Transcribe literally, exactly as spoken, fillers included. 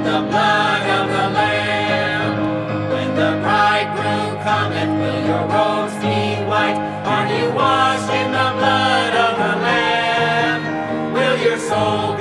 the blood of the Lamb. When the bridegroom cometh, will your robes be white? Are you washed in the blood of the Lamb? Will your soul